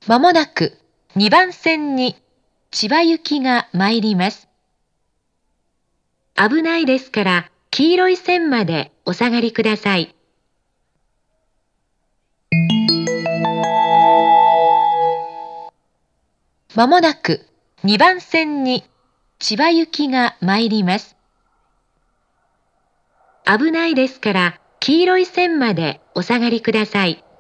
まもなく2番線に千葉行きが参ります。危ないですから黄色い線までお下がりください。まもなく2番線に千葉行きが参ります。危ないですから黄色い線までお下がりください。